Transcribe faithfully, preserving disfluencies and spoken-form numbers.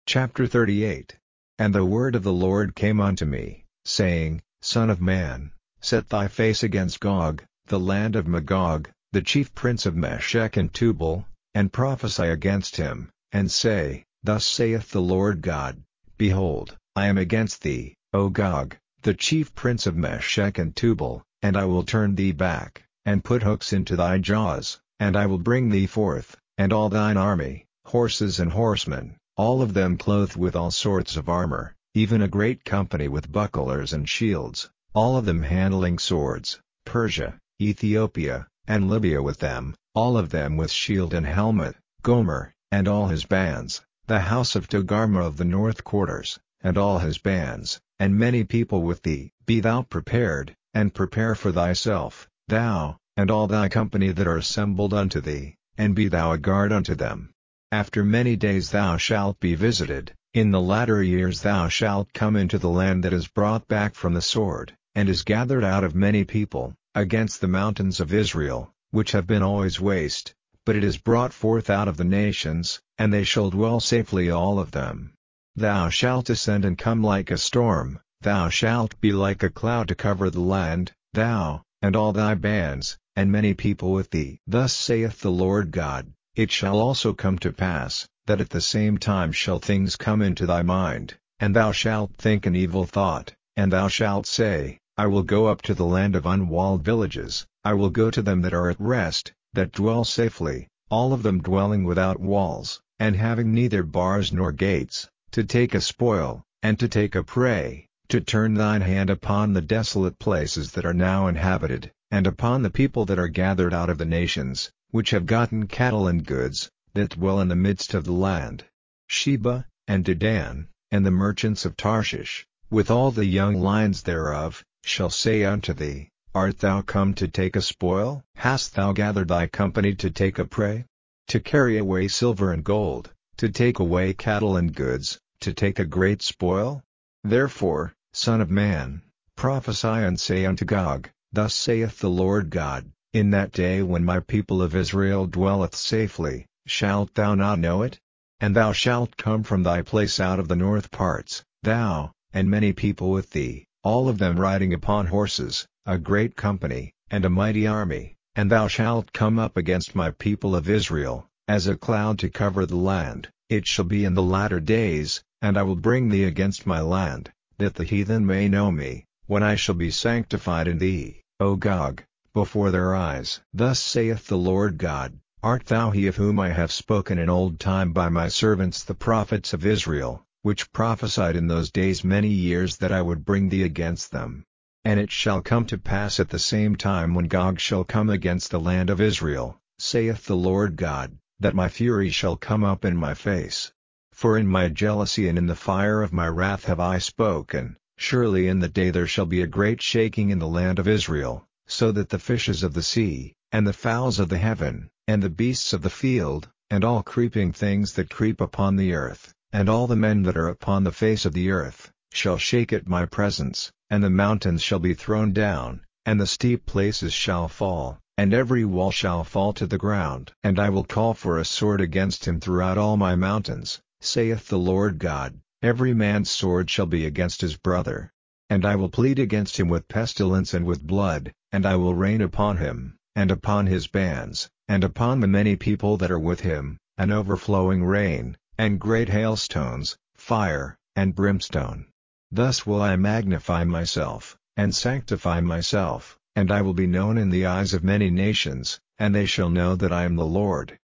Chapter thirty-eight. And the word of the Lord came unto me, saying, Son of man, set thy face against Gog, the land of Magog, the chief prince of Meshech and Tubal, and prophesy against him, and say, Thus saith the Lord God, Behold, I am against thee, O Gog, the chief prince of Meshech and Tubal, and I will turn thee back, and put hooks into thy jaws, and I will bring thee forth, and all thine army, horses and horsemen, all of them clothed with all sorts of armor, even a great company with bucklers and shields, all of them handling swords, Persia, Ethiopia, and Libya with them, all of them with shield and helmet, Gomer, and all his bands, the house of Togarmah of the north quarters, and all his bands, and many people with thee. Be thou prepared, and prepare for thyself, thou, and all thy company that are assembled unto thee, and be thou a guard unto them. After many days thou shalt be visited, in the latter years thou shalt come into the land that is brought back from the sword, and is gathered out of many people, against the mountains of Israel, which have been always waste, but it is brought forth out of the nations, and they shall dwell safely all of them. Thou shalt ascend and come like a storm, thou shalt be like a cloud to cover the land, thou, and all thy bands, and many people with thee. Thus saith the Lord God. It shall also come to pass, that at the same time shall things come into thy mind, and thou shalt think an evil thought, and thou shalt say, I will go up to the land of unwalled villages, I will go to them that are at rest, that dwell safely, all of them dwelling without walls, and having neither bars nor gates, to take a spoil, and to take a prey, to turn thine hand upon the desolate places that are now inhabited, and upon the people that are gathered out of the nations, which have gotten cattle and goods, that dwell in the midst of the land. Sheba, and Dedan, and the merchants of Tarshish, with all the young lions thereof, shall say unto thee, Art thou come to take a spoil? Hast thou gathered thy company to take a prey? To carry away silver and gold, to take away cattle and goods, to take a great spoil? Therefore, Son of man, prophesy and say unto Gog, Thus saith the Lord God, In that day when my people of Israel dwelleth safely, shalt thou not know it? And thou shalt come from thy place out of the north parts, thou, and many people with thee, all of them riding upon horses, a great company, and a mighty army, and thou shalt come up against my people of Israel, as a cloud to cover the land. It shall be in the latter days, and I will bring thee against my land, that the heathen may know me, when I shall be sanctified in thee, O Gog, before their eyes. Thus saith the Lord God, Art thou he of whom I have spoken in old time by my servants the prophets of Israel, which prophesied in those days many years that I would bring thee against them? And it shall come to pass at the same time when Gog shall come against the land of Israel, saith the Lord God, that my fury shall come up in my face. For in my jealousy and in the fire of my wrath have I spoken, surely in the day there shall be a great shaking in the land of Israel, so that the fishes of the sea, and the fowls of the heaven, and the beasts of the field, and all creeping things that creep upon the earth, and all the men that are upon the face of the earth, shall shake at my presence, and the mountains shall be thrown down, and the steep places shall fall, and every wall shall fall to the ground. And I will call for a sword against him throughout all my mountains, saith the Lord God, every man's sword shall be against his brother. And I will plead against him with pestilence and with blood, and I will rain upon him, and upon his bands, and upon the many people that are with him, an overflowing rain, and great hailstones, fire, and brimstone. Thus will I magnify myself, and sanctify myself, and I will be known in the eyes of many nations, and they shall know that I am the Lord.